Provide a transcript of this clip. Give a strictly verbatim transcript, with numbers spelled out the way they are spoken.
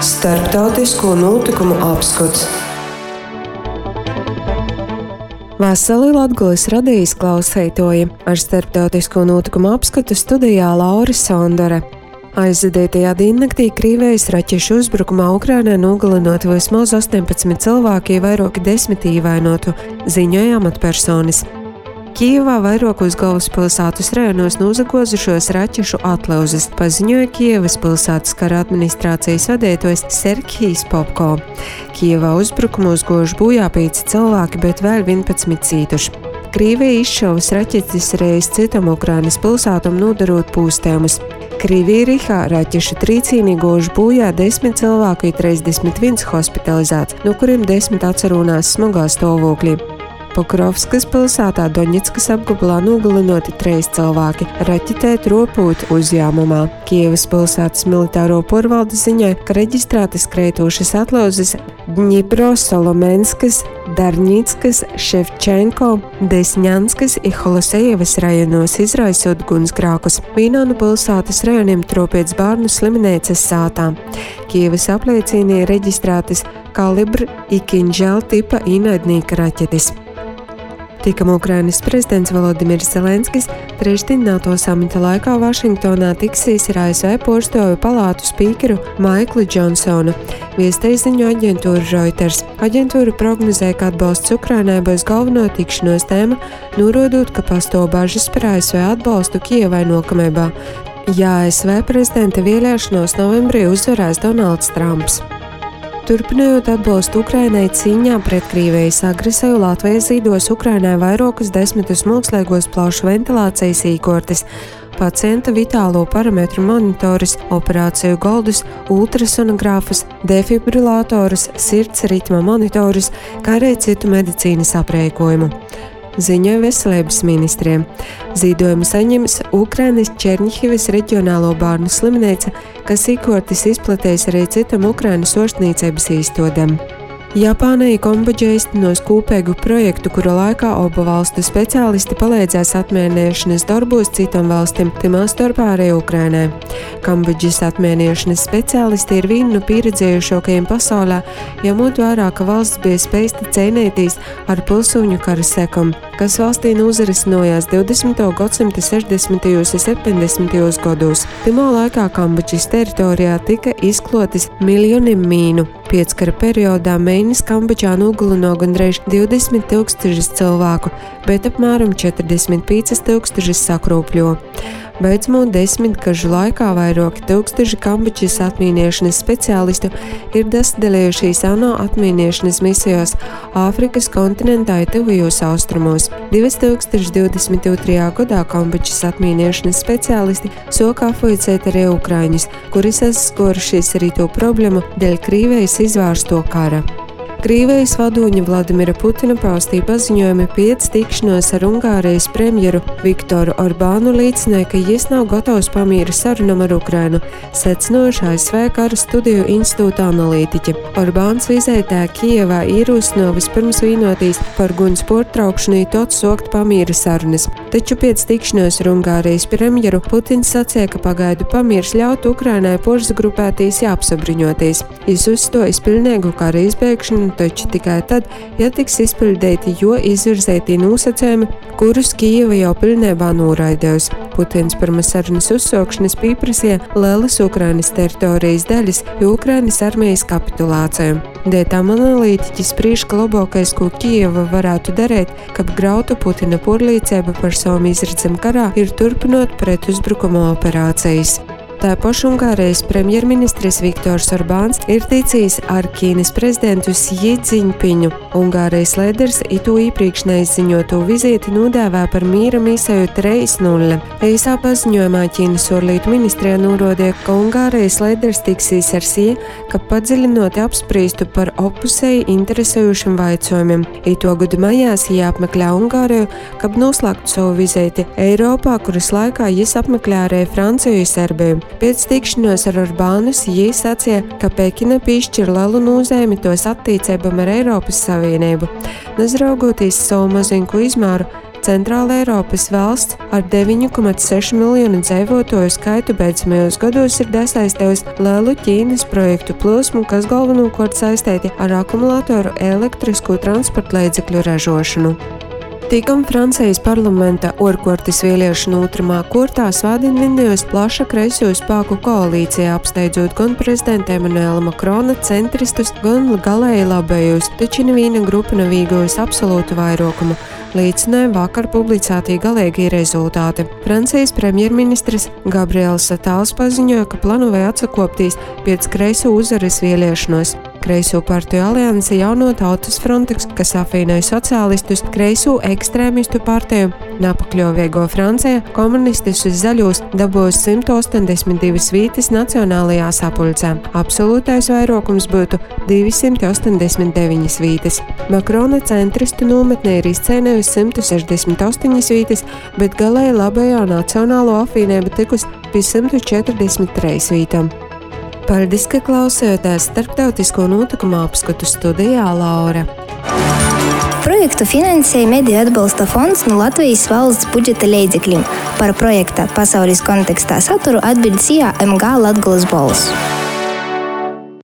Starptautisko notikumu apskats. Vasarī Latgoles radījis klausētoji ar starptautisko notikumu apskatu studijā Laura Sondore. Aizvadītajā diennaktī Krievijas raķešu uzbrukumā Ukrainā nogalinot vismaz astoņpadsmit cilvēki, vairāki desmit ievainotu, ziņoja amatpersonas. Kijevā vairākos galvaspilsētas rajonos nozagozušos raķešu atlauzes, paziņoja Kijevas pilsētas kara administrācijas vadītājs Serhijs Popko. Kijevā uzbrukumos goži bojā pieci cilvēki, bet vēl vienpadsmit cītuši. Krievija izšāvis raķetes reiz citam Ukrainas pilsētam nodarot pūstējumus. Krievija Rihā raķešu trīcīnī goži bojā desmit cilvēku, trīsdesmit viens hospitalizēts, no kuriem desmit atcerunās smagā stāvoklī. Pokrovskas pilsētā Doņetskas apgabalā nogalinoti trīs cilvēki, raķetēt ropūt uzņēmumā. Kijevas pilsētas militāro porvaldes ziņoja, ka reģistrētas kreitošas atlauzes Dņipro, Solomenskas, Darņīckas, Ševčenko, Desņanskas un Holosejevas rajonos izraisot gunsgrākus. Vienā no pilsētas rajoniem tropiets bērnu slimnīcas sātā. Kijevas apliecīnī reģistrētas kalibra un kinžela tipa ienaidnieka raķetes. Tikam Ukrainas prezidents Volodimirs Zelenskis trešdien NATO samita laikā Vašingtonā tiksies ar A S V Porstāvju palātu spīkeru Maiklu Džonsonu. Viestei ziņo aģentūra Reuters. Aģentūra prognozē, ka atbalsts Ukrainai būs galveno tikšanos tēma, norādot, ka pastāv bažas par A S V atbalstu Kijevai nākamajā, ja A S V prezidenta vēlēšanos novembrī uzvarēs Donalds Trumps. Turpinājot atbalstu Ukrainai cīņā pret Krievijas agresiju, Latvija zīdos Ukrainai vairākus desmitus mākslīgos plaušu ventilācijas iekārtas, pacienta vitālo parametru monitorus, operāciju galdus, ultrasonogrāfus, defibrilatorus, sirds ritma monitorus, kā arī citu medicīnas aprēkojumu. Ziņoja veselības ministriem. Zīdojumu saņems Ukrainas Černihivas reģionālo bērnu slimnīca, kas iekārtas izplatīs arī citam Ukrainas ārstniecības īstodam. Japānai Kambodža īstenos kopīgu projektu, kura laikā obu valstu speciālisti palīdzēs atmierinēšanas darbos citam valstim, timā starpā arī Ukrainai. Kambodžas atmierinēšanas speciālisti ir viena no pieredzējušākajiem pasaulē, ņemot vērā, ka valsts bija spēsta cīnīties ar pilsoņu kara sekām, kas valstī nozarisinājās divdesmitā gadsimta sešdesmitajos un septiņdesmitajos gados. Timā laikā Kambodžas teritorijā tika izklotas miljoniem mīnu. Pieckara periodā mēnesis Kambodžā nogalino gandrīz divdesmit tūkstošus cilvēku, bet apmēram četrdesmit pieci tūkstoši sakrūpļo. Beidzamo desmitgažu laikā vairāki tūkstoši Kambodžas atmīniešanas speciālistu ir dasadalījušies ANO atmīniešanas misijos Āfrikas kontinentā un tuvajos austrumos. divi tūkstoši divdesmit otrajā gadā Kambodžas atmīniešanas speciālisti sāka apvoicēt arī ukraiņus, kuri saskarušies ar to problēmu dēļ Krievijas izvērsto kara. Krievijas vadoņa Vladimira Putina paustīja paziņojumi pēc tikšanos ar Ungārijas premjeru Viktoru Orbānu liecināja, ka viņš nav gatavs pamīra sarunam ar Ukrainu, secinoši A S V kara studiju institūta analītiķi. Orbāns vizitē Kijevā ierosināja vispirms vienotīs par guns pārtraukšanu un tad sākt pamīra sarunas. Taču pēc tikšanos ar Ungārijas premjeru Putins sacīja, ka pagaidu pamīrs ļaut Ukrainai porzagrupēties jāapsabriņoties. Viņš uzstāja pilnīgu kara izbeigšanu, taču tikai tad, ja tiks izpildīti jo izvirzētī nosacījumi, kurus Kijeva jau pilnībā noraidījusi. Putins pirms sarunas uzsākšanas pieprasīja lielas Ukrainas teritorijas daļas un Ukrainas armijas kapitulāciju. Dēļ tam analītiķi spriež, ka labākais, ko Kijeva varētu darīt, kad grautu Putina pārliecība par savam izredzam karā, ir turpinot pretuzbrukuma operācijas. Tāpat Ungārijas premjerministrs Viktors Orbāns ir ticis ar Ķīnas prezidentu Xi Jinpingu. Ungārijas līderis itu iepriekš neizziņoto vizīti nodēvē par mīra misiju trīs nulle. Īsā paziņojumā Ķīnas ārlietu ministrijā norādīja, ka Ungārijas līderis tiksies ar Xi, ka padziļinoti apspriestu par apusēji interesējušiem jautājumiem. Ito gada maijā Xi apmeklē Ungāriju, kad noslēgtu savu vizīti Eiropā, kuras laikā viņš apmeklē arī Franciju un Serbiju. Pēc tikšanos ar Orbānu Xi sacīja, ka Pekina piešķir lielu nozīmi tos attiecībām ar Eiropas Savienību. Nezraugoties savu maziņku izmēru, Centrāla Eiropas valsts ar deviņi komats seši miljonu dzīvotāju skaitu beidzamajos gados ir desaistījusi lielu Ķīnas projektu plūsmu, kas galvenokārt saistīti ar akumulātoru elektrisku transporta līdzekļu ražošanu. Tikam Francijas parlamenta orkortis vēlēšanu otrajā kārtā svādien vienojas plaša kreiso spēku koalīcija, apsteidzot gan prezidenta Emmanuela Macrona centristus, gan galēji labējos, taču neviena grupa nav īgusi absolūtu vairokumu. Līdzināja vakar publicētī galīgie rezultāti. Francijas premjerministrs Gabriels Attāls paziņoja, ka plānoja atsakoptīs pēc kreiso uzares vēlēšanos. Kreiso partiju alianse Jauno tautas fronts, kas apvienoja sociālistus, kreiso ekstrēmistu partiju, napakļovīgo Francija, komunistus uz zaļos dabūs simt ostoņdesmit divas vītas nacionālajā sapulcē. Absolūtais vairākums būtu divsimt ostoņdesmit deviņas vītas. Makrona centristu nometnē ir izcīnījusi simt sešdesmit astoņas vītas, bet galēji labējā nacionālo apvienība tikus pie simt četrdesmit trīs vītām. Paldies, ka klausījāties starptautisko notikumu apskatu studijā Laura. Projektu finansēja Mediju atbalsta fonds no Latvijas valsts budžeta līdzekļiem. Par projekta pasaules kontekstā saturu atbild S I A M G Latgoles balss.